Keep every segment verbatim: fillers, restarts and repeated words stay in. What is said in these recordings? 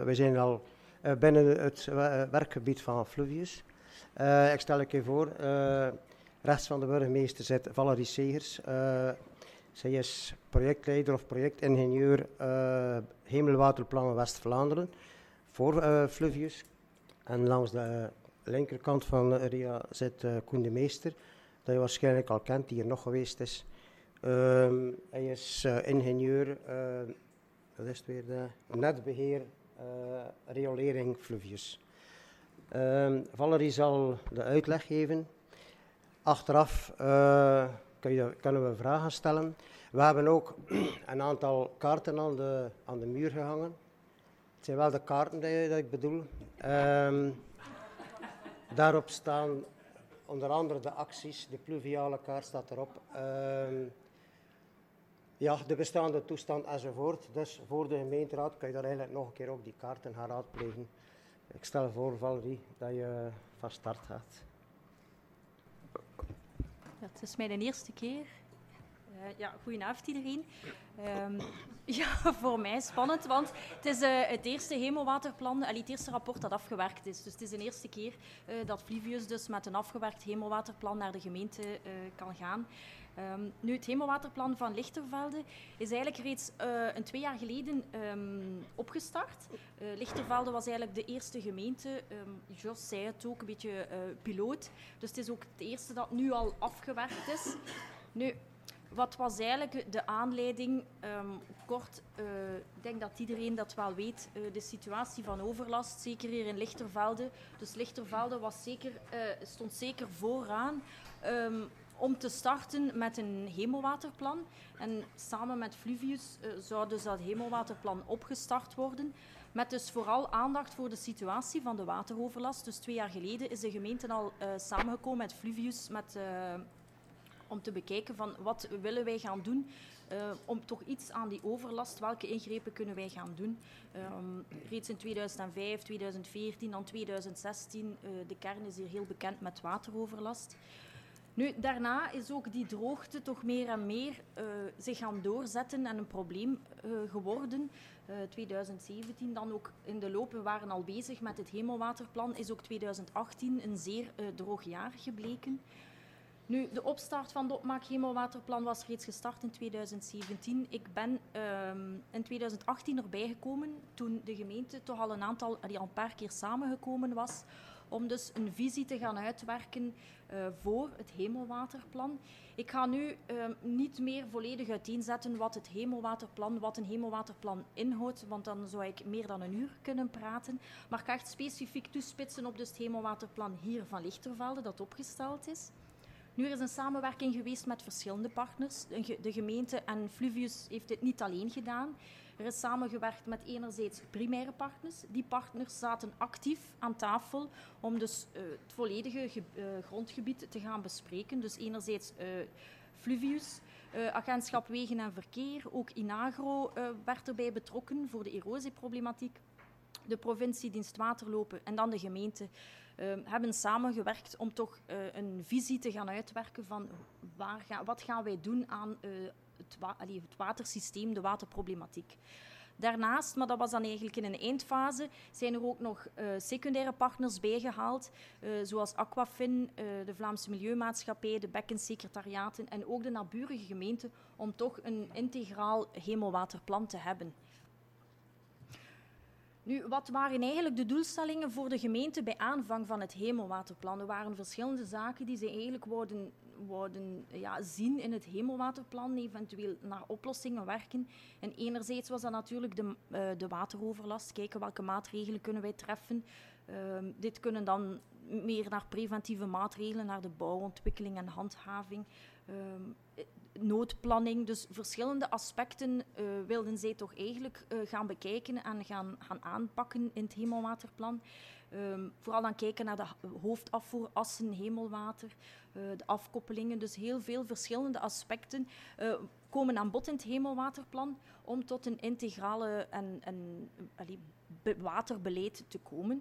we zijn al uh, binnen het uh, werkgebied van Fluvius. Uh, ik stel een keer voor, uh, rechts van de burgemeester zit Valerie Segers. Uh, zij is projectleider of projectingenieur uh, Hemelwaterplannen West-Vlaanderen voor uh, Fluvius. En langs de linkerkant van Ria zit uh, Koen de Meester, dat je waarschijnlijk al kent, die hier nog geweest is. Um, hij is uh, ingenieur, uh, wat is het weer, de netbeheer, uh, riolering Fluvius. Um, Valerie zal de uitleg geven. Achteraf uh, kun je, kunnen we vragen stellen. We hebben ook een aantal kaarten aan de, aan de muur gehangen. Het zijn wel de kaarten die, die ik bedoel. Um, daarop staan onder andere de acties, de pluviale kaart staat erop. Um, ja, de bestaande toestand enzovoort. Dus voor de gemeenteraad kun je daar eigenlijk nog een keer op die kaarten gaan raadplegen. Ik stel voor, Valerie, dat je van start gaat. Ja, het is mijn eerste keer. Uh, ja, goedenavond iedereen. Um, ja, voor mij spannend, want het is uh, het eerste hemelwaterplan, allee, het eerste rapport dat afgewerkt is. Dus het is de eerste keer uh, dat Fluvius dus met een afgewerkt hemelwaterplan naar de gemeente uh, kan gaan. Um, nu, het hemelwaterplan van Lichtervelde is eigenlijk reeds uh, een twee jaar geleden um, opgestart. Uh, Lichtervelde was eigenlijk de eerste gemeente. Um, Jos zei het ook, een beetje uh, piloot. Dus het is ook het eerste dat nu al afgewerkt is. Nu, wat was eigenlijk de aanleiding? Um, kort, uh, ik denk dat iedereen dat wel weet, uh, de situatie van overlast, zeker hier in Lichtervelde. Dus Lichtervelde was zeker, uh, stond zeker vooraan um, om te starten met een hemelwaterplan. En samen met Fluvius uh, zou dus dat hemelwaterplan opgestart worden. Met dus vooral aandacht voor de situatie van de wateroverlast. Dus twee jaar geleden is de gemeente al uh, samengekomen met Fluvius met... Uh, om te bekijken van wat willen wij gaan doen uh, om toch iets aan die overlast, welke ingrepen kunnen wij gaan doen. Um, reeds in tweeduizend vijf, tweeduizend veertien, dan tweeduizend zestien, uh, de kern is hier heel bekend met wateroverlast. Nu, daarna is ook die droogte toch meer en meer uh, zich gaan doorzetten en een probleem uh, geworden. Uh, tweeduizend zeventien, dan ook in de loop, we waren al bezig met het hemelwaterplan, is ook tweeduizend achttien een zeer uh, droog jaar gebleken. Nu, de opstart van het opmaak hemelwaterplan was reeds gestart in tweeduizend zeventien. Ik ben um, in tweeduizend achttien erbij gekomen toen de gemeente toch al een aantal, die al een paar keer samengekomen was, om dus een visie te gaan uitwerken uh, voor het hemelwaterplan. Ik ga nu uh, niet meer volledig uiteenzetten wat het hemelwaterplan, wat een hemelwaterplan inhoudt, want dan zou ik meer dan een uur kunnen praten. Maar ik ga echt specifiek toespitsen op dus het hemelwaterplan hier van Lichtervelde, dat opgesteld is. Nu, er is een samenwerking geweest met verschillende partners. De gemeente en Fluvius heeft dit niet alleen gedaan. Er is samengewerkt met enerzijds primaire partners. Die partners zaten actief aan tafel om dus uh, het volledige ge- uh, grondgebied te gaan bespreken. Dus enerzijds uh, Fluvius, uh, Agentschap Wegen en Verkeer, ook Inagro uh, werd erbij betrokken voor de erosieproblematiek. De provincie Dienst Waterlopen en dan de gemeente uh, hebben samengewerkt om toch uh, een visie te gaan uitwerken van waar ga, wat gaan wij doen aan uh, het, wa- allee, het watersysteem, de waterproblematiek. Daarnaast, maar dat was dan eigenlijk in een eindfase, zijn er ook nog uh, secundaire partners bijgehaald, uh, zoals Aquafin, uh, de Vlaamse Milieumaatschappij, de bekkenssecretariaten en ook de naburige gemeenten, om toch een integraal hemelwaterplan te hebben. Nu, wat waren eigenlijk de doelstellingen voor de gemeente bij aanvang van het hemelwaterplan? Er waren verschillende zaken die ze eigenlijk wouden, wouden ja, zien in het hemelwaterplan, eventueel naar oplossingen werken. En enerzijds was dat natuurlijk de, uh, de wateroverlast, kijken welke maatregelen kunnen wij treffen. Uh, dit kunnen dan meer naar preventieve maatregelen, naar de bouwontwikkeling en handhaving. Uh, noodplanning, dus verschillende aspecten uh, wilden zij toch eigenlijk uh, gaan bekijken en gaan, gaan aanpakken in het hemelwaterplan. Um, vooral dan kijken naar de hoofdafvoerassen, hemelwater, uh, de afkoppelingen. Dus heel veel verschillende aspecten uh, komen aan bod in het hemelwaterplan om tot een integrale en, en, allee, be- waterbeleid te komen.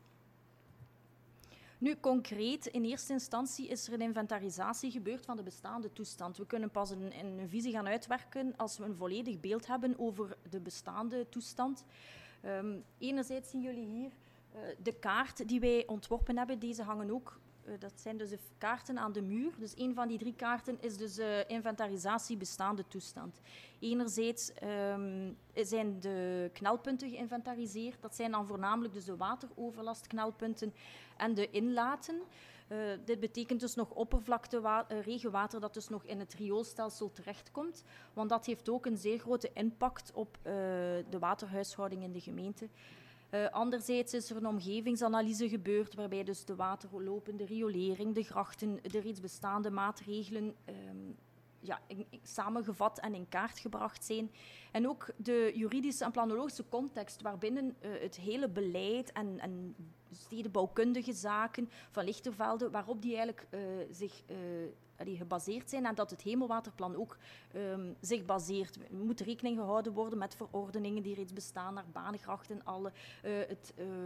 Nu, concreet, in eerste instantie is er een inventarisatie gebeurd van de bestaande toestand. We kunnen pas een, een visie gaan uitwerken als we een volledig beeld hebben over de bestaande toestand. Um, enerzijds zien jullie hier uh, de kaart die wij ontworpen hebben. Deze hangen ook, uh, dat zijn dus de kaarten aan de muur. Dus een van die drie kaarten is dus uh, inventarisatie bestaande toestand. Enerzijds um, zijn de knelpunten geïnventariseerd. Dat zijn dan voornamelijk dus de wateroverlastknelpunten en de inlaten. Uh, dit betekent dus nog oppervlakte uh, regenwater dat dus nog in het rioolstelsel terechtkomt, want dat heeft ook een zeer grote impact op uh, de waterhuishouding in de gemeente. Uh, anderzijds is er een omgevingsanalyse gebeurd, waarbij dus de waterlopen, de riolering, de grachten, de reeds bestaande maatregelen um, ja, in, in, samengevat en in kaart gebracht zijn. En ook de juridische en planologische context waarbinnen uh, het hele beleid en, en stedenbouwkundige zaken van Lichtervelde, waarop die eigenlijk uh, zich uh, allee, gebaseerd zijn en dat het hemelwaterplan ook um, zich baseert. Er moet rekening gehouden worden met verordeningen die reeds bestaan naar baangrachten, alle uh, het... Uh,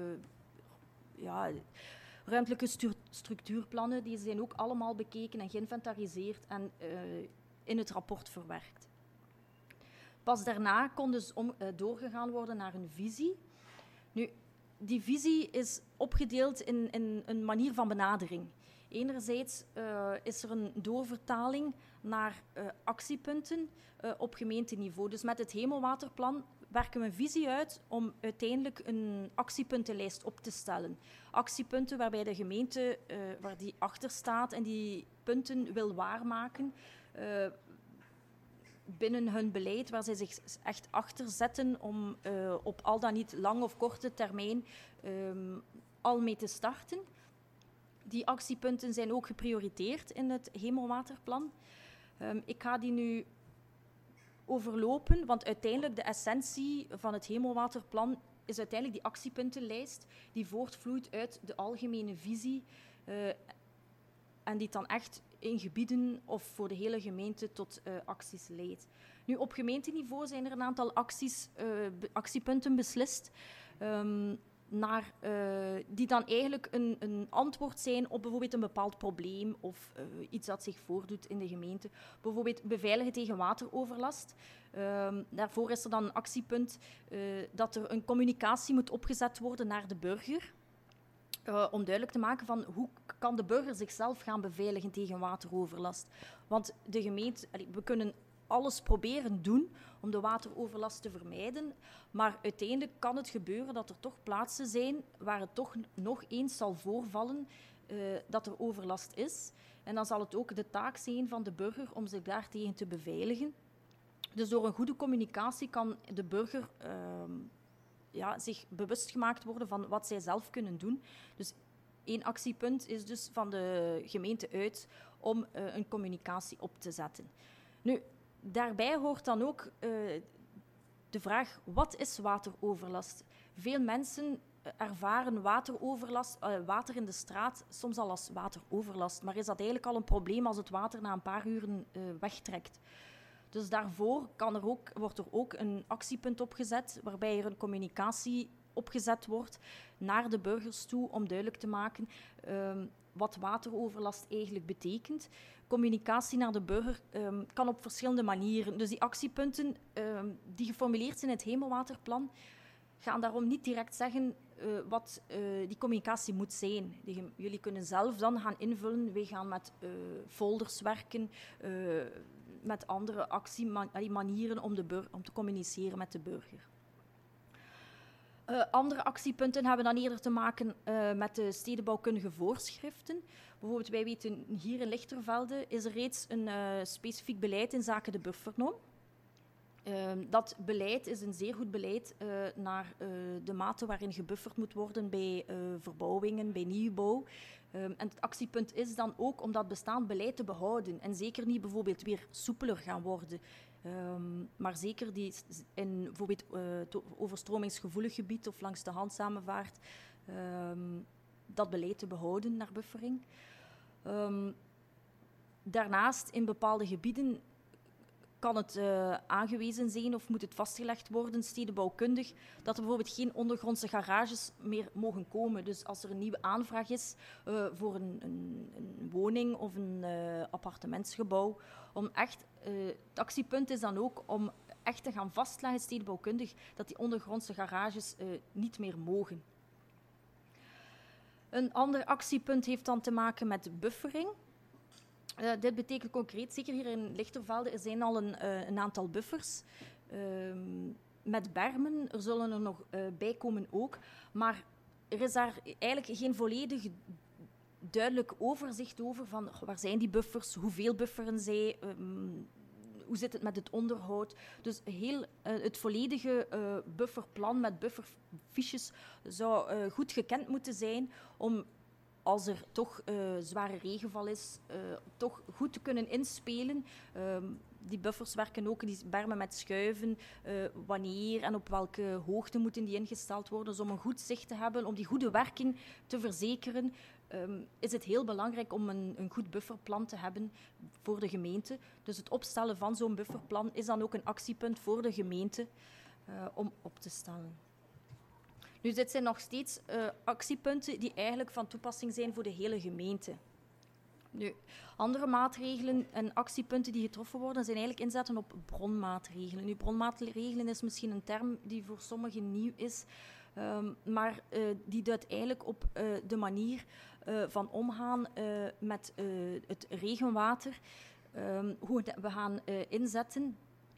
ja, ruimtelijke stu- structuurplannen, die zijn ook allemaal bekeken en geïnventariseerd en uh, in het rapport verwerkt. Pas daarna kon dus om, uh, doorgegaan worden naar een visie. Nu, die visie is opgedeeld in, in een manier van benadering. Enerzijds uh, is er een doorvertaling naar uh, actiepunten uh, op gemeenteniveau. Dus met het hemelwaterplan werken we een visie uit om uiteindelijk een actiepuntenlijst op te stellen. Actiepunten waarbij de gemeente uh, waar die achter staat en die punten wil waarmaken uh, binnen hun beleid, waar zij zich echt achter zetten om uh, op al dan niet lang of korte termijn um, al mee te starten. Die actiepunten zijn ook geprioriteerd in het hemelwaterplan. Um, ik ga die nu overlopen, want uiteindelijk de essentie van het hemelwaterplan is uiteindelijk die actiepuntenlijst die voortvloeit uit de algemene visie uh, en die dan echt in gebieden of voor de hele gemeente tot uh, acties leidt. Nu, op gemeenteniveau zijn er een aantal acties, uh, be- actiepunten beslist, um, naar, uh, die dan eigenlijk een, een antwoord zijn op bijvoorbeeld een bepaald probleem of uh, iets dat zich voordoet in de gemeente. Bijvoorbeeld beveiligen tegen wateroverlast. Um, daarvoor is er dan een actiepunt uh, dat er een communicatie moet opgezet worden naar de burger. Uh, om duidelijk te maken van hoe kan de burger zichzelf gaan beveiligen tegen wateroverlast. Want de gemeente, allee, we kunnen alles proberen doen om de wateroverlast te vermijden, maar uiteindelijk kan het gebeuren dat er toch plaatsen zijn waar het toch nog eens zal voorvallen uh, dat er overlast is. En dan zal het ook de taak zijn van de burger om zich daartegen te beveiligen. Dus door een goede communicatie kan de burger uh, ja, zich bewust gemaakt worden van wat zij zelf kunnen doen. Dus één actiepunt is dus van de gemeente uit om uh, een communicatie op te zetten. Nu, daarbij hoort dan ook uh, de vraag, wat is wateroverlast? Veel mensen ervaren wateroverlast, uh, water in de straat soms al als wateroverlast, maar is dat eigenlijk al een probleem als het water na een paar uren uh, wegtrekt? Dus daarvoor kan er ook, wordt er ook een actiepunt opgezet, waarbij er een communicatie opgezet wordt naar de burgers toe om duidelijk te maken um, wat wateroverlast eigenlijk betekent. Communicatie naar de burger um, kan op verschillende manieren. Dus die actiepunten um, die geformuleerd zijn in het hemelwaterplan gaan daarom niet direct zeggen uh, wat uh, die communicatie moet zijn. Die, jullie kunnen zelf dan gaan invullen. Wij gaan met uh, folders werken, uh, met andere actiemanieren om, de bur- om te communiceren met de burger. Uh, andere actiepunten hebben dan eerder te maken uh, met de stedenbouwkundige voorschriften. Bijvoorbeeld, wij weten hier in Lichtervelde is er reeds een uh, specifiek beleid in zaken de buffernorm. Uh, dat beleid is een zeer goed beleid uh, naar uh, de mate waarin gebufferd moet worden bij uh, verbouwingen, bij nieuwbouw. Um, en het actiepunt is dan ook om dat bestaand beleid te behouden en zeker niet bijvoorbeeld weer soepeler gaan worden. Um, maar zeker die in bijvoorbeeld uh, overstromingsgevoelig gebied of langs de Handsamenvaart um, dat beleid te behouden naar buffering. Um, daarnaast in bepaalde gebieden kan het uh, aangewezen zijn of moet het vastgelegd worden, stedenbouwkundig, dat er bijvoorbeeld geen ondergrondse garages meer mogen komen. Dus als er een nieuwe aanvraag is uh, voor een, een, een woning of een uh, appartementsgebouw, om echt, uh, het actiepunt is dan ook om echt te gaan vastleggen, stedenbouwkundig, dat die ondergrondse garages uh, niet meer mogen. Een ander actiepunt heeft dan te maken met buffering. Uh, dit betekent concreet, zeker hier in Lichtervelde, er zijn al een, uh, een aantal buffers uh, met bermen. Er zullen er nog uh, bij komen ook, maar er is daar eigenlijk geen volledig duidelijk overzicht over van waar zijn die buffers, hoeveel bufferen zij, um, hoe zit het met het onderhoud. Dus heel, uh, het volledige uh, bufferplan met bufferfiches zou uh, goed gekend moeten zijn om, als er toch uh, zware regenval is, uh, toch goed te kunnen inspelen. Um, die buffers werken ook, die bermen met schuiven, uh, wanneer en op welke hoogte moeten die ingesteld worden. Dus om een goed zicht te hebben, om die goede werking te verzekeren, um, is het heel belangrijk om een, een goed bufferplan te hebben voor de gemeente. Dus het opstellen van zo'n bufferplan is dan ook een actiepunt voor de gemeente uh, om op te stellen. Nu, dit zijn nog steeds uh, actiepunten die eigenlijk van toepassing zijn voor de hele gemeente. Nu, andere maatregelen en actiepunten die getroffen worden, zijn eigenlijk inzetten op bronmaatregelen. Nu, bronmaatregelen is misschien een term die voor sommigen nieuw is, um, maar uh, die duidt eigenlijk op uh, de manier uh, van omgaan uh, met uh, het regenwater, um, hoe we gaan uh, inzetten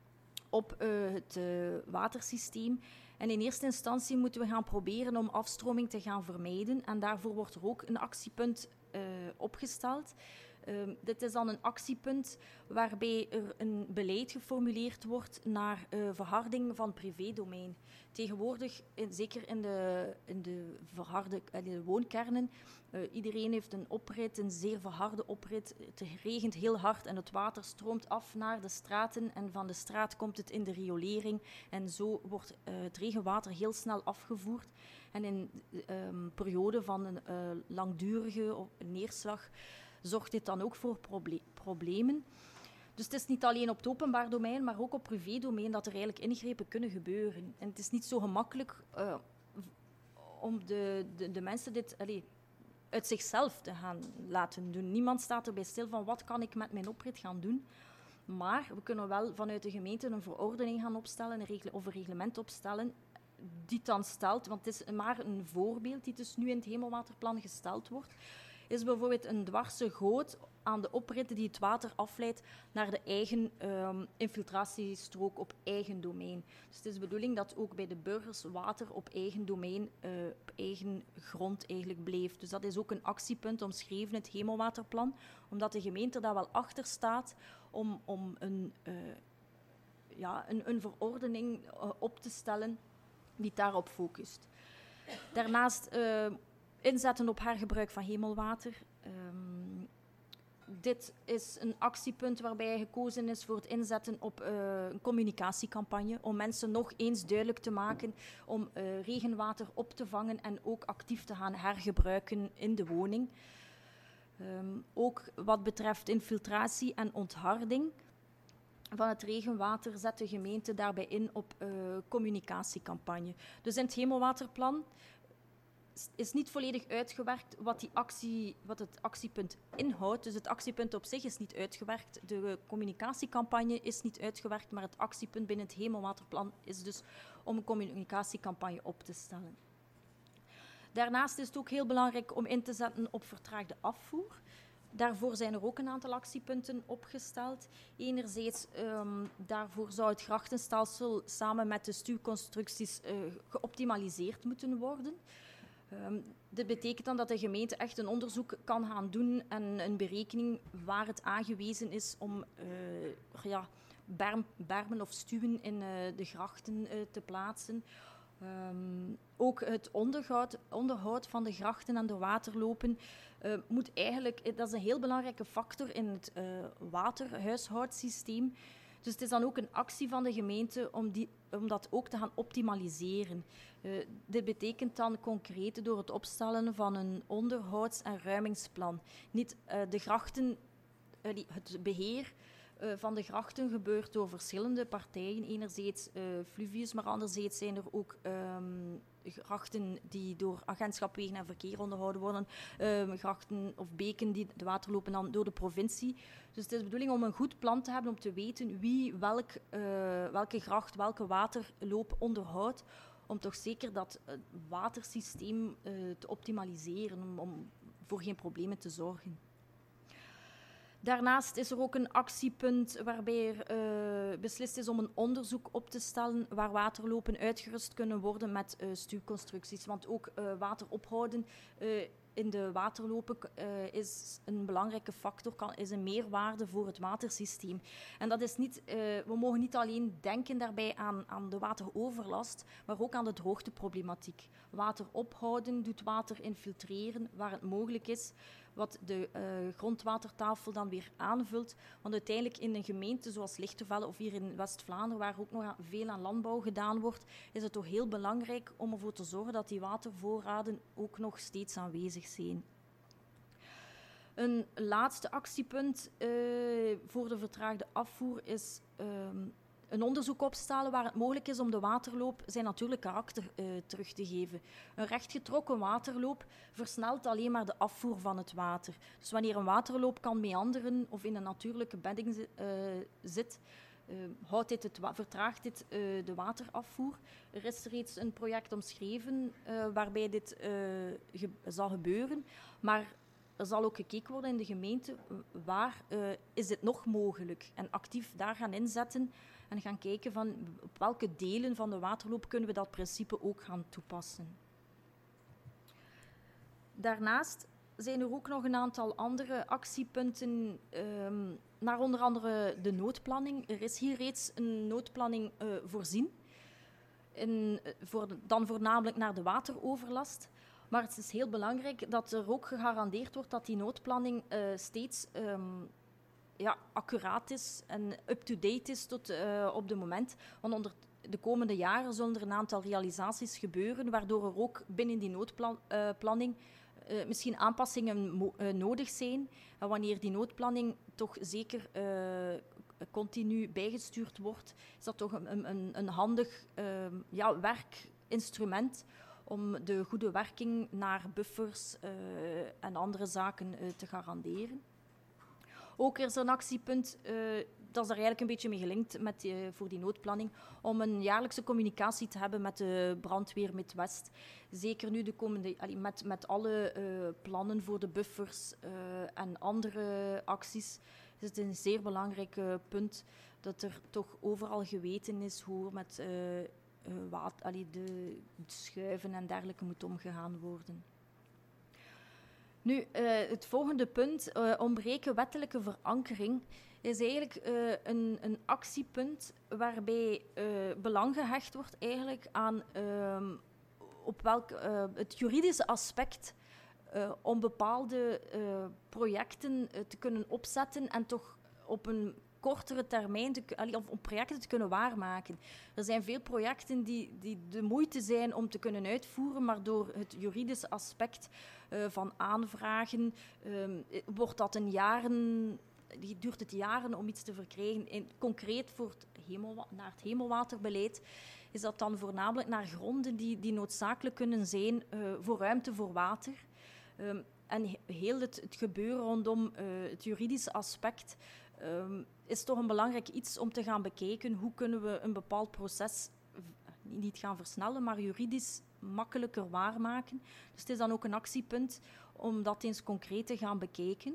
op uh, het uh, watersysteem. En in eerste instantie moeten we gaan proberen om afstroming te gaan vermijden. En daarvoor wordt er ook een actiepunt uh, opgesteld. Uh, dit is dan een actiepunt waarbij er een beleid geformuleerd wordt naar uh, verharding van privédomein. Tegenwoordig, in, zeker in de, in de verharde in de woonkernen, uh, iedereen heeft een oprit, een zeer verharde oprit. Het regent heel hard en het water stroomt af naar de straten en van de straat komt het in de riolering. En zo wordt uh, het regenwater heel snel afgevoerd. En in een um, periode van een uh, langdurige neerslag zorgt dit dan ook voor proble- problemen. Dus het is niet alleen op het openbaar domein, maar ook op privédomein dat er eigenlijk ingrepen kunnen gebeuren. En het is niet zo gemakkelijk uh, om de, de, de mensen dit allee, uit zichzelf te gaan laten doen. Niemand staat erbij stil van wat kan ik met mijn oprit gaan doen. Maar we kunnen wel vanuit de gemeente een verordening gaan opstellen, een regel, of een reglement opstellen, die het dan stelt, want het is maar een voorbeeld die dus nu in het hemelwaterplan gesteld wordt, is bijvoorbeeld een dwarse goot aan de opritten die het water afleidt naar de eigen um, infiltratiestrook op eigen domein. Dus het is de bedoeling dat ook bij de burgers water op eigen domein, uh, op eigen grond eigenlijk blijft. Dus dat is ook een actiepunt omschreven in het hemelwaterplan, omdat de gemeente daar wel achter staat om, om een, uh, ja, een, een verordening uh, op te stellen die daarop focust. Daarnaast uh, inzetten op hergebruik van hemelwater. Um, dit is een actiepunt waarbij gekozen is voor het inzetten op uh, een communicatiecampagne om mensen nog eens duidelijk te maken om uh, regenwater op te vangen en ook actief te gaan hergebruiken in de woning. Um, ook wat betreft infiltratie en ontharding van het regenwater zet de gemeente daarbij in op uh, communicatiecampagne. Dus in het hemelwaterplan is niet volledig uitgewerkt wat, die actie, wat het actiepunt inhoudt. Dus het actiepunt op zich is niet uitgewerkt. De communicatiecampagne is niet uitgewerkt, maar het actiepunt binnen het hemelwaterplan is dus om een communicatiecampagne op te stellen. Daarnaast is het ook heel belangrijk om in te zetten op vertraagde afvoer. Daarvoor zijn er ook een aantal actiepunten opgesteld. Enerzijds, um, daarvoor zou het grachtenstelsel samen met de stuwconstructies uh, geoptimaliseerd moeten worden. Um, dit betekent dan dat de gemeente echt een onderzoek kan gaan doen en een berekening waar het aangewezen is om uh, ja, berm, bermen of stuwen in uh, de grachten uh, te plaatsen. Um, ook het onderhoud, onderhoud van de grachten en de waterlopen uh, moet eigenlijk, dat is een heel belangrijke factor in het uh, waterhuishoudsysteem. Dus het is dan ook een actie van de gemeente om, die, om dat ook te gaan optimaliseren. Uh, dit betekent dan concreet door het opstellen van een onderhouds- en ruimingsplan. Niet uh, de grachten, uh, die, het beheer uh, van de grachten gebeurt door verschillende partijen. Enerzijds uh, Fluvius, maar anderzijds zijn er ook um, grachten die door Agentschap Wegen en Verkeer onderhouden worden. Um, grachten of beken die de water lopen dan door de provincie. Dus het is de bedoeling om een goed plan te hebben om te weten wie welk, uh, welke gracht, welke waterloop onderhoudt. Om toch zeker dat uh, watersysteem uh, te optimaliseren, om, om voor geen problemen te zorgen. Daarnaast is er ook een actiepunt waarbij er uh, beslist is om een onderzoek op te stellen waar waterlopen uitgerust kunnen worden met uh, stuwconstructies. Want ook uh, water ophouden uh, in de waterlopen uh, is een belangrijke factor, kan, is een meerwaarde voor het watersysteem. En dat is niet, uh, we mogen niet alleen denken daarbij aan, aan de wateroverlast, maar ook aan de droogteproblematiek. Water ophouden doet water infiltreren waar het mogelijk is, wat de uh, grondwatertafel dan weer aanvult. Want uiteindelijk in een gemeente zoals Lichtervelde of hier in West-Vlaanderen, waar ook nog veel aan landbouw gedaan wordt, is het toch heel belangrijk om ervoor te zorgen dat die watervoorraden ook nog steeds aanwezig zijn. Een laatste actiepunt uh, voor de vertraagde afvoer is um, een onderzoek opstellen waar het mogelijk is om de waterloop zijn natuurlijk karakter uh, terug te geven. Een rechtgetrokken waterloop versnelt alleen maar de afvoer van het water. Dus wanneer een waterloop kan meanderen of in een natuurlijke bedding zi- uh, zit, uh, houdt dit het wa- vertraagt dit uh, de waterafvoer. Er is reeds een project omschreven uh, waarbij dit uh, ge- zal gebeuren, maar er zal ook gekeken worden in de gemeente waar uh, is dit nog mogelijk en actief daar gaan inzetten en gaan kijken van op welke delen van de waterloop kunnen we dat principe ook gaan toepassen. Daarnaast zijn er ook nog een aantal andere actiepunten um, naar onder andere de noodplanning. Er is hier reeds een noodplanning uh, voorzien, in, voor, dan voornamelijk naar de wateroverlast. Maar het is heel belangrijk dat er ook gegarandeerd wordt dat die noodplanning uh, steeds um, ja, accuraat is en up-to-date is tot uh, op het moment. Want onder de komende jaren zullen er een aantal realisaties gebeuren, waardoor er ook binnen die noodplanning uh, uh, misschien aanpassingen mo- uh, nodig zijn. En wanneer die noodplanning toch zeker uh, continu bijgestuurd wordt, is dat toch een, een, een handig uh, ja, werkinstrument om de goede werking naar buffers uh, en andere zaken uh, te garanderen. Ook is er een actiepunt, uh, dat is er eigenlijk een beetje mee gelinkt met die, voor die noodplanning, om een jaarlijkse communicatie te hebben met de brandweer Midwest. Zeker nu de komende, allee, met, met alle uh, plannen voor de buffers uh, en andere acties, is het een zeer belangrijk uh, punt dat er toch overal geweten is hoe met uh, uh, wat, allee, de schuiven en dergelijke moet omgegaan worden. Nu, uh, het volgende punt, uh, ontbreken wettelijke verankering, is eigenlijk uh, een, een actiepunt waarbij uh, belang gehecht wordt eigenlijk aan uh, op welk, uh, het juridische aspect uh, om bepaalde uh, projecten uh, te kunnen opzetten en toch op een kortere termijn, te, of om projecten te kunnen waarmaken. Er zijn veel projecten die, die de moeite zijn om te kunnen uitvoeren, maar door het juridische aspect uh, van aanvragen um, wordt dat een jaren, duurt het jaren om iets te verkrijgen. En concreet voor het hemel, naar het hemelwaterbeleid is dat dan voornamelijk naar gronden die, die noodzakelijk kunnen zijn uh, voor ruimte voor water. Um, en heel het, het gebeuren rondom uh, het juridische aspect Um, is toch een belangrijk iets om te gaan bekijken. Hoe kunnen we een bepaald proces niet gaan versnellen, maar juridisch makkelijker waarmaken. Dus het is dan ook een actiepunt om dat eens concreet te gaan bekijken.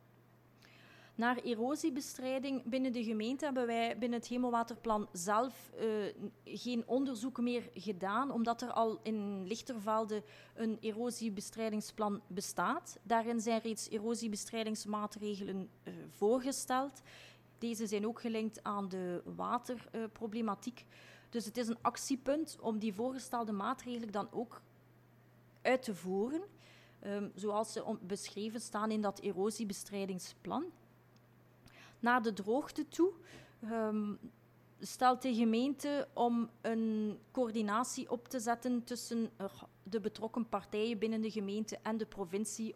Naar erosiebestrijding binnen de gemeente hebben wij binnen het Hemelwaterplan zelf uh, geen onderzoek meer gedaan, omdat er al in Lichtervelde een erosiebestrijdingsplan bestaat. Daarin zijn reeds erosiebestrijdingsmaatregelen uh, voorgesteld. Deze zijn ook gelinkt aan de waterproblematiek. Uh, dus het is een actiepunt om die voorgestelde maatregelen dan ook uit te voeren, um, zoals ze beschreven staan in dat erosiebestrijdingsplan. Naar de droogte toe um, stelt de gemeente om een coördinatie op te zetten tussen uh, de betrokken partijen binnen de gemeente en de provincie om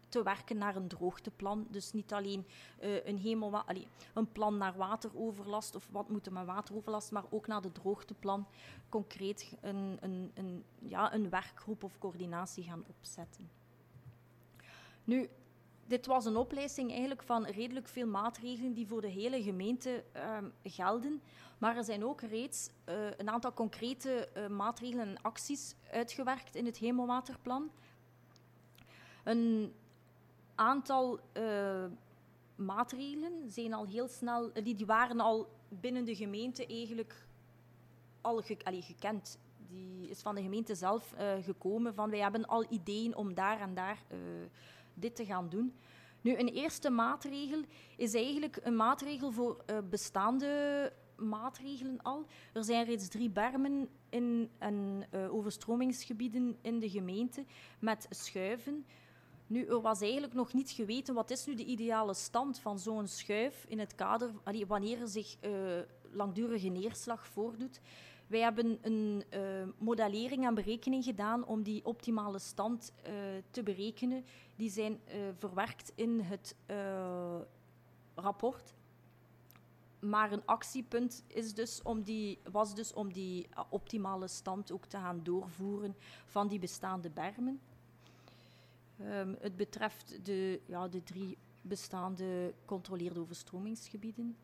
te werken naar een droogteplan. Dus niet alleen uh, een, hemelwa- allee, een plan naar wateroverlast of wat moet er met wateroverlast, maar ook naar de droogteplan concreet een, een, een, ja, een werkgroep of coördinatie gaan opzetten. Nu, dit was een oplijsting eigenlijk van redelijk veel maatregelen die voor de hele gemeente uh, gelden. Maar er zijn ook reeds uh, een aantal concrete uh, maatregelen en acties uitgewerkt in het Hemelwaterplan. Een aantal uh, maatregelen zijn al heel snel, die, die waren al binnen de gemeente eigenlijk al ge, allee, gekend. Die is van de gemeente zelf uh, gekomen van wij hebben al ideeën om daar en daar uh, dit te gaan doen. Nu, een eerste maatregel is eigenlijk een maatregel voor uh, bestaande maatregelen al. Er zijn reeds drie bermen in, en uh, overstromingsgebieden in de gemeente met schuiven. Nu, er was eigenlijk nog niet geweten wat is nu de ideale stand van zo'n schuif in het kader allee, wanneer er zich uh, langdurige neerslag voordoet. Wij hebben een uh, modellering en berekening gedaan om die optimale stand uh, te berekenen. Die zijn uh, verwerkt in het uh, rapport. Maar een actiepunt is dus om die, was dus om die uh, optimale stand ook te gaan doorvoeren van die bestaande bermen. Um, het betreft de, ja, de drie bestaande controleerde overstromingsgebieden.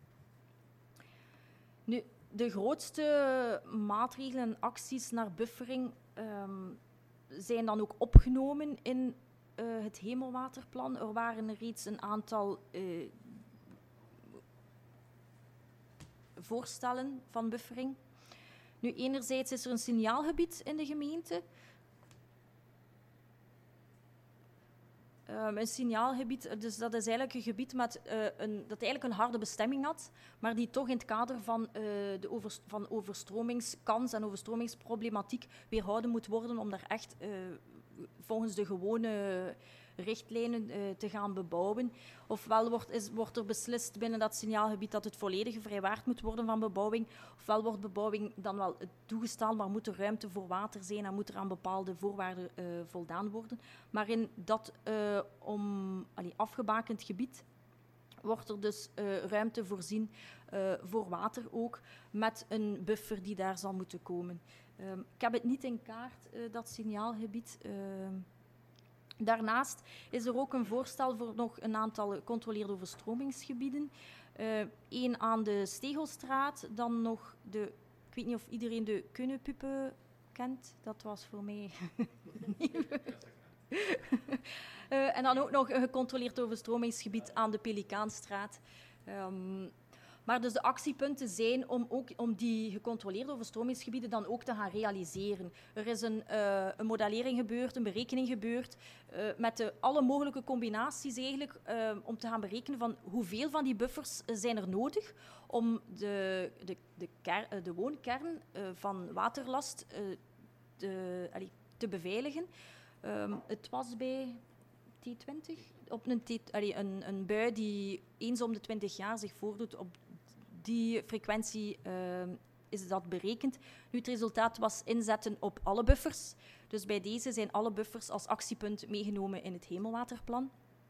Nu, de grootste maatregelen en acties naar buffering um, zijn dan ook opgenomen in uh, het Hemelwaterplan. Er waren reeds een aantal uh, voorstellen van buffering. Nu, enerzijds is er een signaalgebied in de gemeente. Um, een signaalgebied, dus dat is eigenlijk een gebied met, uh, een, dat eigenlijk een harde bestemming had, maar die toch in het kader van, uh, de over, van overstromingskans en overstromingsproblematiek weerhouden moet worden om daar echt uh, volgens de gewone richtlijnen uh, te gaan bebouwen. Ofwel wordt, is, wordt er beslist binnen dat signaalgebied dat het volledig vrijwaard moet worden van bebouwing, ofwel wordt bebouwing dan wel toegestaan, maar moet er ruimte voor water zijn en moet er aan bepaalde voorwaarden uh, voldaan worden. Maar in dat uh, om, allee, afgebakend gebied wordt er dus uh, ruimte voorzien uh, voor water ook, met een buffer die daar zal moeten komen. Um, ik heb het niet in kaart, uh, dat signaalgebied. Uh, Daarnaast is er ook een voorstel voor nog een aantal gecontroleerde overstromingsgebieden. Eén uh, aan de Stegelstraat, dan nog de... Ik weet niet of iedereen de Kunnepuppe kent. Dat was voor mij nieuw. uh, en dan ook nog een gecontroleerd overstromingsgebied aan de Pelikaanstraat. Um, Maar dus de actiepunten zijn om, ook, om die gecontroleerde overstromingsgebieden dan ook te gaan realiseren. Er is een, uh, een modellering gebeurd, een berekening gebeurd, uh, met de, alle mogelijke combinaties eigenlijk, uh, om te gaan berekenen van hoeveel van die buffers zijn er nodig om de, de, de, ker, de woonkern uh, van waterlast uh, te, allee, te beveiligen. Um, het was bij T twintig, op een, T, allee, een, een bui die eens om de twintig jaar zich voordoet. Op die frequentie uh, is dat berekend. Nu, het resultaat was inzetten op alle buffers. Dus bij deze zijn alle buffers als actiepunt meegenomen in het Hemelwaterplan.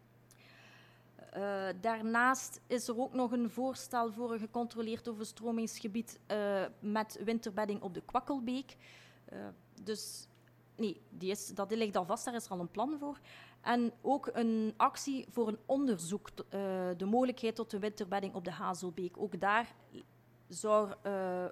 Uh, daarnaast is er ook nog een voorstel voor een gecontroleerd overstromingsgebied uh, met winterbedding op de Kwakkelbeek. Uh, dus nee, die is, dat ligt al vast, daar is er al een plan voor. En ook een actie voor een onderzoek, uh, de mogelijkheid tot een winterbedding op de Hazelbeek. Ook daar zou uh,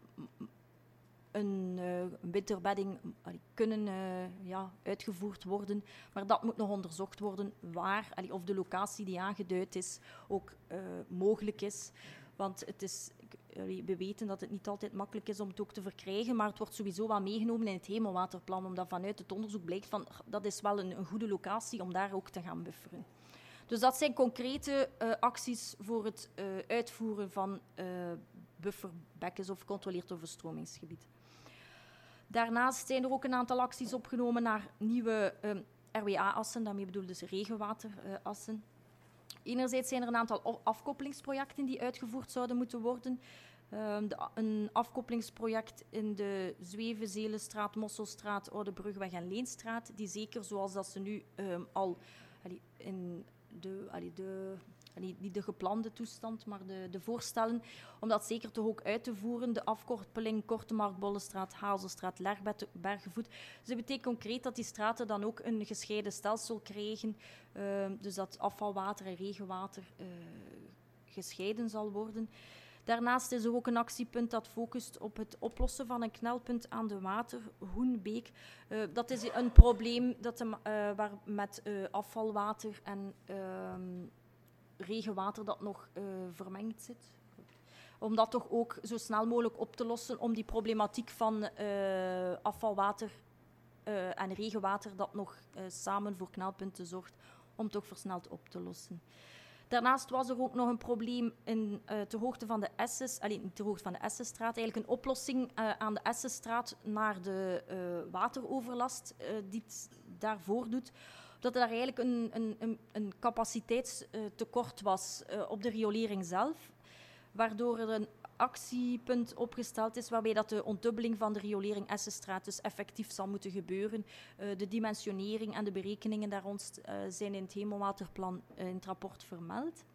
een uh, winterbedding allee, kunnen uh, ja, uitgevoerd worden. Maar dat moet nog onderzocht worden waar, allee, of de locatie die aangeduid is ook uh, mogelijk is. Want het is, we weten dat het niet altijd makkelijk is om het ook te verkrijgen, maar het wordt sowieso wel meegenomen in het Hemelwaterplan, omdat vanuit het onderzoek blijkt van dat is wel een, een goede locatie om daar ook te gaan bufferen. Dus dat zijn concrete uh, acties voor het uh, uitvoeren van uh, bufferbekkens of gecontroleerd overstromingsgebied. Daarnaast zijn er ook een aantal acties opgenomen naar nieuwe um, R W A-assen, daarmee bedoel dus regenwaterassen. Uh, Enerzijds zijn er een aantal afkoppelingsprojecten die uitgevoerd zouden moeten worden. Um, de, een afkoppelingsproject in de Zweven, Zeelenstraat, Mosselstraat, Oude Brugweg en Leenstraat, die zeker zoals dat ze nu um, al allee, in de, allee, de allee, niet de geplande toestand, maar de, de voorstellen, om dat zeker toch ook uit te voeren. De afkorpeling Korte Markt, Bollenstraat, Hazelstraat, Lergbed, Bergenvoet. Dus dat betekent concreet dat die straten dan ook een gescheiden stelsel krijgen, uh, dus dat afvalwater en regenwater uh, gescheiden zal worden. Daarnaast is er ook een actiepunt dat focust op het oplossen van een knelpunt aan de Waterhoenbeek. Uh, dat is een probleem dat de, uh, waar met uh, afvalwater en uh, regenwater dat nog uh, vermengd zit. Om dat toch ook zo snel mogelijk op te lossen, om die problematiek van uh, afvalwater uh, en regenwater dat nog uh, samen voor knelpunten zorgt, om toch versneld op te lossen. Daarnaast was er ook nog een probleem in, uh, ter hoogte van de Esses, alleen niet ter hoogte van de Essenstraat, eigenlijk een oplossing uh, aan de Essenstraat naar de uh, wateroverlast uh, die het daarvoor doet. Dat er daar eigenlijk een, een, een, een capaciteitstekort was uh, op de riolering zelf, waardoor er een actiepunt opgesteld is waarbij dat de ontdubbeling van de riolering Essenstraat dus effectief zal moeten gebeuren. Uh, de dimensionering en de berekeningen daar rond uh, zijn in het hemelwaterplan uh, in het rapport vermeld.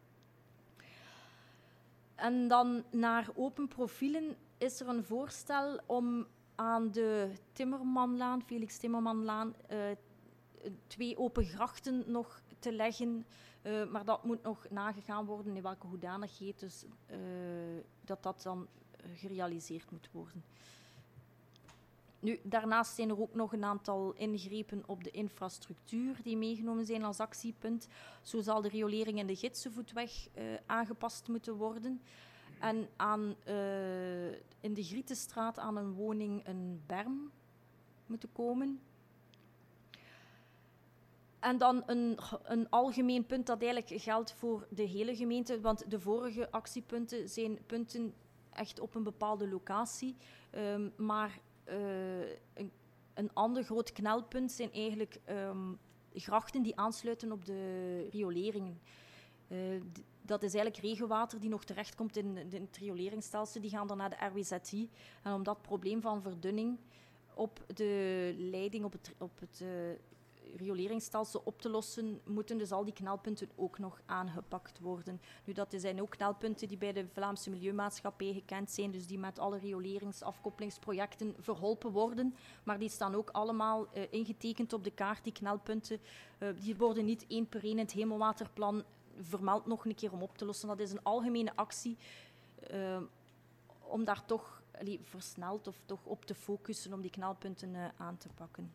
En dan naar open profielen is er een voorstel om aan de Timmermanlaan, Felix Timmermanlaan, uh, twee open grachten nog te leggen. Uh, maar dat moet nog nagegaan worden in welke hoedanigheid, dus uh, dat dat dan uh, gerealiseerd moet worden. Nu, daarnaast zijn er ook nog een aantal ingrepen op de infrastructuur die meegenomen zijn als actiepunt. Zo zal de riolering in de Gidsenvoetweg uh, aangepast moeten worden. En aan, uh, in de Grietenstraat aan een woning een berm moeten komen. En dan een, een algemeen punt dat eigenlijk geldt voor de hele gemeente, want de vorige actiepunten zijn punten echt op een bepaalde locatie. Um, maar uh, een, een ander groot knelpunt zijn eigenlijk um, grachten die aansluiten op de rioleringen. Uh, d- dat is eigenlijk regenwater die nog terechtkomt in, in het rioleringsstelsel. Die gaan dan naar de R W Z I. En om dat probleem van verdunning op de leiding, op het, op het uh, rioleringsstelsel op te lossen, moeten dus al die knelpunten ook nog aangepakt worden. Nu, dat zijn ook knelpunten die bij de Vlaamse Milieumaatschappij gekend zijn, dus die met alle rioleringsafkoppelingsprojecten verholpen worden, maar die staan ook allemaal uh, ingetekend op de kaart, die knelpunten. Uh, die worden niet één per één in het hemelwaterplan vermeld nog een keer om op te lossen. Dat is een algemene actie uh, om daar toch allee, versneld of toch op te focussen om die knelpunten uh, aan te pakken.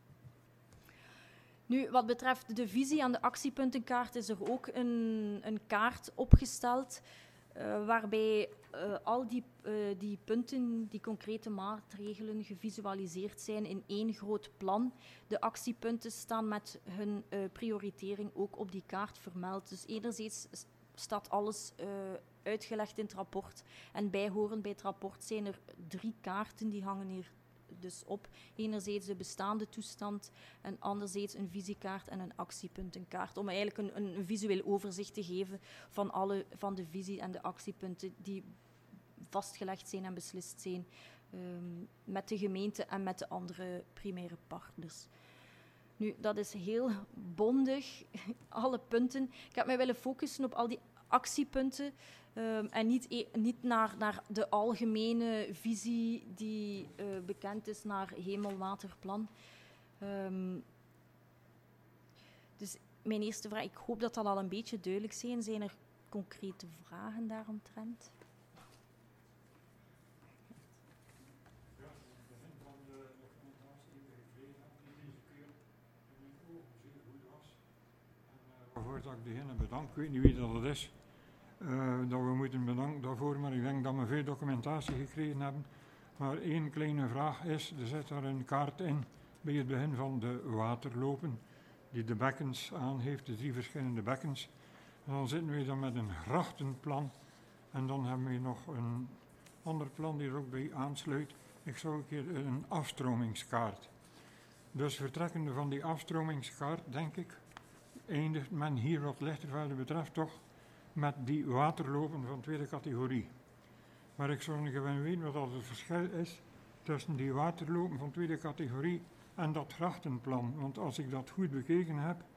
Nu, wat betreft de visie aan de actiepuntenkaart is er ook een, een kaart opgesteld uh, waarbij uh, al die, uh, die punten, die concrete maatregelen gevisualiseerd zijn in één groot plan. De actiepunten staan met hun uh, prioritering ook op die kaart vermeld. Dus enerzijds staat alles uh, uitgelegd in het rapport en bijhorend bij het rapport zijn er drie kaarten die hangen hier dus op. Enerzijds de bestaande toestand en anderzijds een visiekaart en een actiepuntenkaart. Om eigenlijk een, een visueel overzicht te geven van, alle, van de visie en de actiepunten die vastgelegd zijn en beslist zijn um, met de gemeente en met de andere primaire partners. Nu, dat is heel bondig, alle punten. Ik heb mij willen focussen op al die actiepunten um, en niet, e- niet naar, naar de algemene visie die uh, bekend is naar hemelwaterplan. Um, dus mijn eerste vraag, ik hoop dat dat al een beetje duidelijk zijn. Zijn er concrete vragen daaromtrent? Voordat ik degene bedank, ik weet niet wie dat is, uh, dat we moeten bedanken daarvoor, maar ik denk dat we veel documentatie gekregen hebben. Maar één kleine vraag is, er zit daar een kaart in bij het begin van de waterlopen, die de bekkens aangeeft, de drie verschillende bekkens. En dan zitten we dan met een grachtenplan en dan hebben we nog een ander plan die er ook bij aansluit. Ik zou een keer een afstromingskaart. Dus vertrekkende van die afstromingskaart, denk ik, eindigt men hier wat Lichtervelde betreft toch met die waterlopen van tweede categorie. Maar ik zou nog even weten wat het verschil is tussen die waterlopen van tweede categorie en dat grachtenplan. Want als ik dat goed bekeken heb,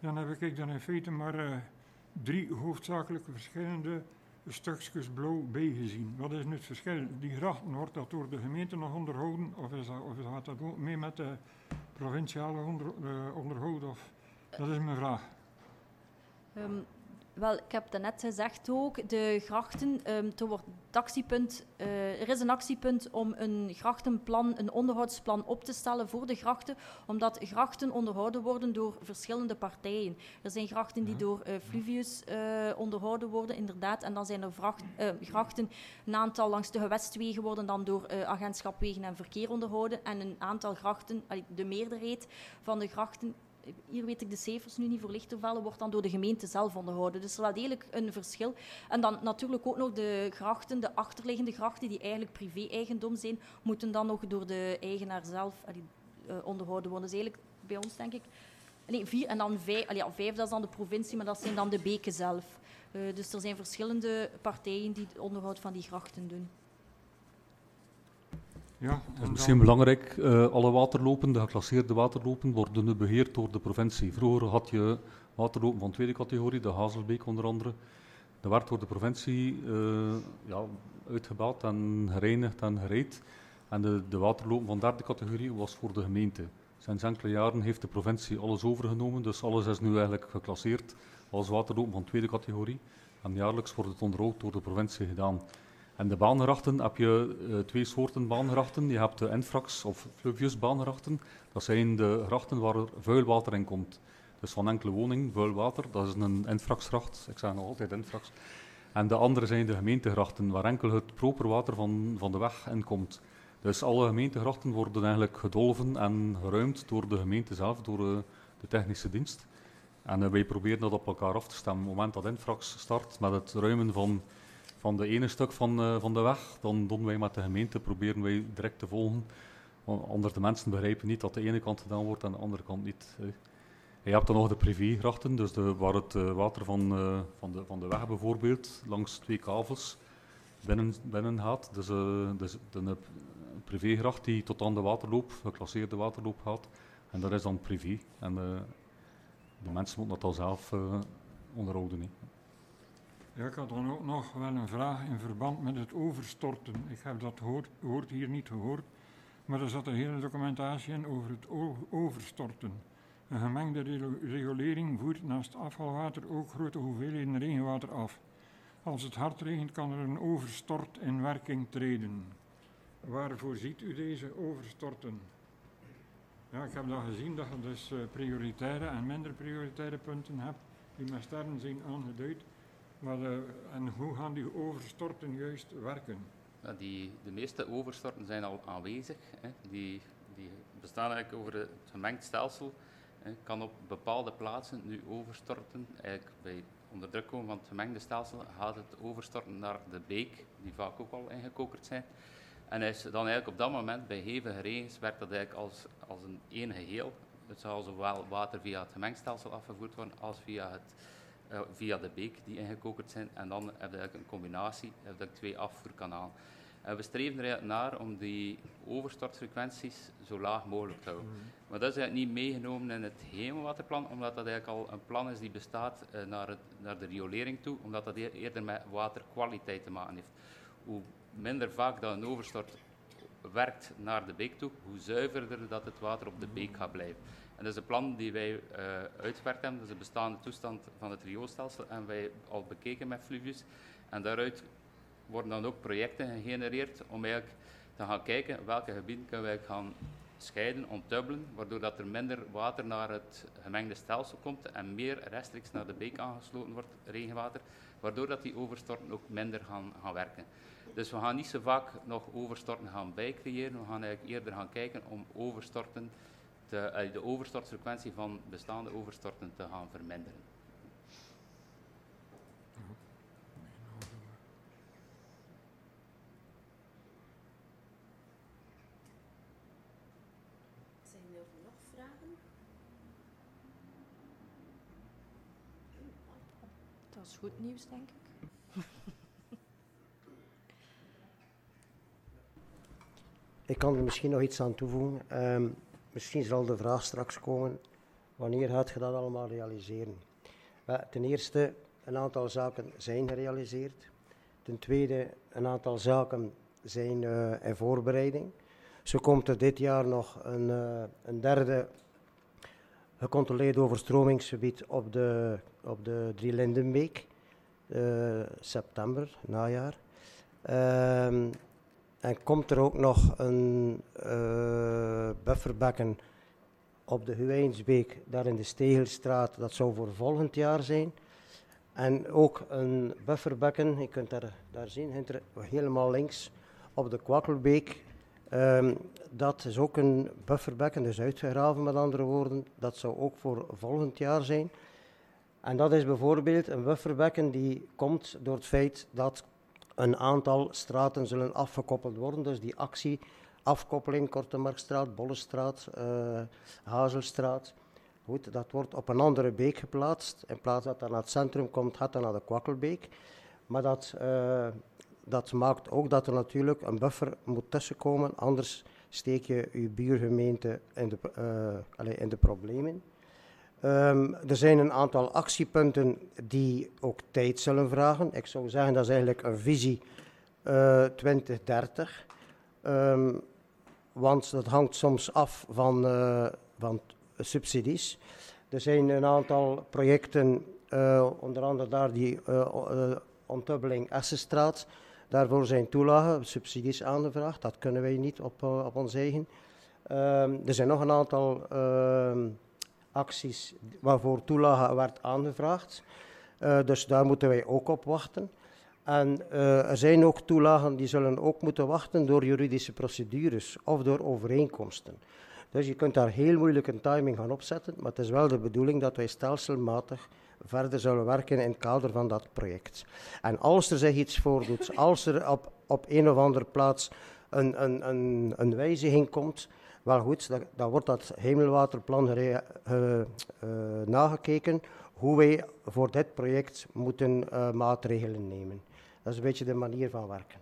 dan heb ik dan in feite maar uh, drie hoofdzakelijke verschillende stukjes blauw bijgezien. Wat is nu het verschil? Die grachten, wordt dat door de gemeente nog onderhouden of, is dat, of gaat dat ook mee met de provinciale onder, uh, onderhoud? Of, dat is mijn vraag. Um, wel, ik heb het net gezegd ook, de grachten, um, er, wordt het actiepunt, uh, er is een actiepunt om een grachtenplan, een onderhoudsplan op te stellen voor de grachten, omdat grachten onderhouden worden door verschillende partijen. Er zijn grachten die door uh, Fluvius uh, onderhouden worden, inderdaad, en dan zijn er vracht, uh, grachten, een aantal langs de gewestwegen worden dan door uh, agentschap Wegen en Verkeer onderhouden, en een aantal grachten, de meerderheid van de grachten, hier weet ik de cijfers nu niet voor Lichtervelde, wordt dan door de gemeente zelf onderhouden. Dus er is wel degelijk een verschil. En dan natuurlijk ook nog de grachten, de achterliggende grachten, die eigenlijk privé-eigendom zijn, moeten dan nog door de eigenaar zelf allee, uh, onderhouden worden. Dus eigenlijk bij ons, denk ik, nee, vier en dan vijf, allee, ja, vijf, dat is dan de provincie, maar dat zijn dan de beken zelf. Uh, dus er zijn verschillende partijen die het onderhoud van die grachten doen. Ja, dat is misschien belangrijk. Uh, alle waterlopen, de geclasseerde waterlopen, worden nu beheerd door de provincie. Vroeger had je waterlopen van tweede categorie, de Hazelbeek onder andere. Dat werd door de provincie uh, ja, uitgebouwd en gereinigd en gereid. En de, de waterlopen van derde categorie was voor de gemeente. Sinds enkele jaren heeft de provincie alles overgenomen, dus alles is nu eigenlijk geclasseerd als waterlopen van tweede categorie. En jaarlijks wordt het onderhoud door de provincie gedaan. En de baangrachten heb je uh, twee soorten baangrachten. Je hebt de infrax of fluvius baangrachten. Dat zijn de grachten waar er vuil water in komt. Dus van enkele woning, vuil water, dat is een infraxgracht. Ik zeg nog altijd infrax. En de andere zijn de gemeentegrachten, waar enkel het proper water van, van de weg in komt. Dus alle gemeentegrachten worden eigenlijk gedolven en geruimd door de gemeente zelf, door uh, de technische dienst. En uh, wij proberen dat op elkaar af te stemmen. Op het moment dat infrax start met het ruimen van van de ene stuk van, uh, van de weg, dan doen wij met de gemeente, proberen wij direct te volgen. Want anders de mensen begrijpen niet dat de ene kant gedaan wordt en de andere kant niet. Hè. Je hebt dan nog de privégrachten, dus de, waar het uh, water van, uh, van, de, van de weg bijvoorbeeld langs twee kavels binnen, binnen gaat. Dus, uh, dus de, de privégracht die tot aan de waterloop, geclasseerde waterloop gaat. En dat is dan privé. En uh, de mensen moeten dat dan zelf uh, onderhouden. Hè. Ja, ik had dan ook nog wel een vraag in verband met het overstorten. Ik heb dat woord, woord hier niet gehoord, maar er zat een hele documentatie in over het overstorten. Een gemengde regulering voert naast afvalwater ook grote hoeveelheden regenwater af. Als het hard regent kan er een overstort in werking treden. Waarvoor ziet u deze overstorten? Ja, ik heb dan gezien dat je dus uh, prioritaire en minder prioritaire punten hebt die met sterren zijn aangeduid. Maar de, en hoe gaan die overstorten juist werken? Ja, die, de meeste overstorten zijn al aanwezig. Hè. Die, die bestaan eigenlijk over het gemengd stelsel. Hè. Kan op bepaalde plaatsen nu overstorten. Eigenlijk bij onder druk komen van het gemengde stelsel gaat het overstorten naar de beek, die vaak ook al ingekokerd zijn. En is dan eigenlijk op dat moment bij hevige regens werkt dat eigenlijk als, als een één geheel. Het zal zowel water via het gemengd stelsel afgevoerd worden als via het Uh, via de beek die ingekokerd zijn. En dan heb je eigenlijk een combinatie, heb je twee afvoerkanalen. En we streven er eigenlijk naar om die overstortfrequenties zo laag mogelijk te houden. Mm-hmm. Maar dat is eigenlijk niet meegenomen in het hemelwaterplan, omdat dat eigenlijk al een plan is die bestaat uh, naar, het, naar de riolering toe, omdat dat eerder met waterkwaliteit te maken heeft. Hoe minder vaak dat een overstort werkt naar de beek toe, hoe zuiverder dat het water op de beek gaat blijven. En dat is een plan die wij uh, uitgewerkt hebben, dat is de bestaande toestand van het rioolstelsel en wij al bekeken met Fluvius. En daaruit worden dan ook projecten gegenereerd om eigenlijk te gaan kijken welke gebieden kunnen wij gaan scheiden, ontdubbelen, waardoor dat er minder water naar het gemengde stelsel komt en meer rechtstreeks naar de beek aangesloten wordt, regenwater, waardoor dat die overstorten ook minder gaan, gaan werken. Dus we gaan niet zo vaak nog overstorten gaan bijcreëren, we gaan eigenlijk eerder gaan kijken om overstorten De, de overstortfrequentie van bestaande overstorten te gaan verminderen. Zijn er nog vragen? Dat is goed nieuws, denk ik. Ik kan er misschien nog iets aan toevoegen. Um, Misschien zal de vraag straks komen Wanneer gaat je dat allemaal realiseren? Uh, ten eerste, een aantal zaken zijn gerealiseerd. Ten tweede, een aantal zaken zijn uh, in voorbereiding. Zo komt er dit jaar nog een, uh, een derde gecontroleerd overstromingsgebied op de, op de Drielindenbeek. Uh, september, najaar. Um, en komt er ook nog een uh, bufferbekken op de Huwijnsbeek, daar in de Stegelstraat. Dat zou voor volgend jaar zijn. En ook een bufferbekken, je kunt daar, daar zien, helemaal links op de Kwakkelbeek. Um, dat is ook een bufferbekken, dus uitgegraven met andere woorden. Dat zou ook voor volgend jaar zijn. En dat is bijvoorbeeld een bufferbekken die komt door het feit dat een aantal straten zullen afgekoppeld worden. Dus die actie, afkoppeling, Kortemarkstraat, Bollestraat, uh, Hazelstraat. Goed, dat wordt op een andere beek geplaatst. In plaats dat dat naar het centrum komt, gaat dat naar de Kwakkelbeek. Maar dat, uh, dat maakt ook dat er natuurlijk een buffer moet tussenkomen. Anders steek je je buurgemeente in de, uh, allez, in de problemen. Um, er zijn een aantal actiepunten die ook tijd zullen vragen. Ik zou zeggen dat is eigenlijk een visie uh, twintig dertig. Um, want dat hangt soms af van, uh, van subsidies. Er zijn een aantal projecten, uh, onder andere daar die uh, uh, ontdubbeling Essenstraat. Daarvoor zijn toelagen, subsidies aangevraagd. Dat kunnen wij niet op, uh, op ons eigen. Um, er zijn nog een aantal uh, acties waarvoor toelage werd aangevraagd. Uh, dus daar moeten wij ook op wachten. En uh, er zijn ook toelagen die zullen ook moeten wachten door juridische procedures of door overeenkomsten. Dus je kunt daar heel moeilijk een timing gaan opzetten, maar het is wel de bedoeling dat wij stelselmatig verder zullen werken in het kader van dat project. En als er zich iets voordoet, als er op, op een of andere plaats een, een, een, een wijziging komt, wel goed, dan, dan wordt dat hemelwaterplan gere, uh, uh, nagekeken, hoe wij voor dit project moeten uh, maatregelen nemen. Dat is een beetje de manier van werken.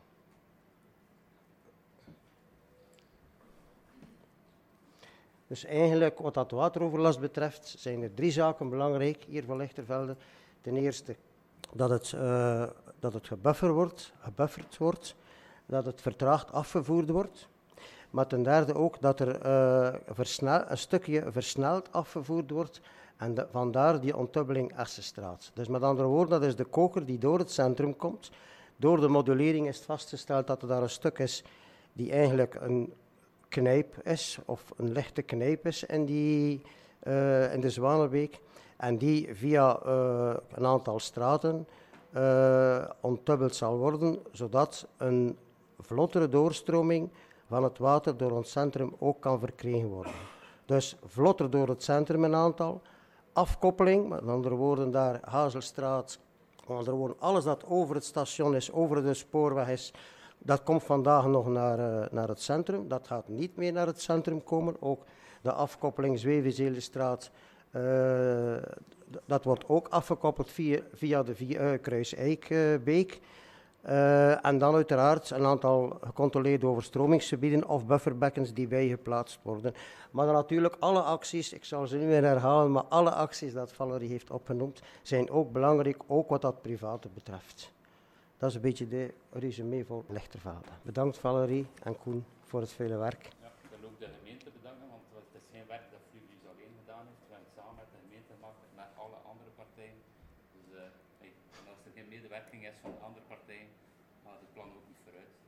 Dus eigenlijk, wat dat wateroverlast betreft, zijn er drie zaken belangrijk hier voor Lichtervelde. Ten eerste dat het, uh, dat het gebuffer wordt, gebufferd wordt, dat het vertraagd afgevoerd wordt. Maar ten derde ook dat er uh, versnel, een stukje versneld afgevoerd wordt en de, vandaar die ontdubbeling Essenstraat. Dus met andere woorden, dat is de koker die door het centrum komt. Door de modulering is het vastgesteld dat er daar een stuk is die eigenlijk een knijp is, of een lichte knijp is in, die, uh, in de Zwanenbeek. En die via uh, een aantal straten uh, ontdubbeld zal worden, zodat een vlottere doorstroming van het water door ons centrum ook kan verkregen worden. Dus vlotter door het centrum een aantal, afkoppeling, met andere woorden daar Hazelstraat, met andere woorden alles dat over het station is, over de spoorweg is, dat komt vandaag nog naar, uh, naar het centrum. Dat gaat niet meer naar het centrum komen. Ook de afkoppeling Zwevezelenstraat, uh, dat wordt ook afgekoppeld via, via de via, uh, Kruis-Eikbeek. Uh, en dan uiteraard een aantal gecontroleerde overstromingsgebieden of bufferbekkens die bijgeplaatst worden. Maar dan natuurlijk alle acties, ik zal ze niet meer herhalen, maar alle acties dat Valerie heeft opgenoemd, zijn ook belangrijk, ook wat dat private betreft. Dat is een beetje de resume voor Lichtervelde. Bedankt Valerie en Koen voor het vele werk. Ja, ik wil ook de gemeente bedanken, want het is geen werk dat Fluvius alleen gedaan heeft. We hebben het samen met de gemeente gemaakt, met alle andere partijen. Dus uh, hey, als er geen medewerking is van de andere partijen, gaat het plan ook niet vooruit.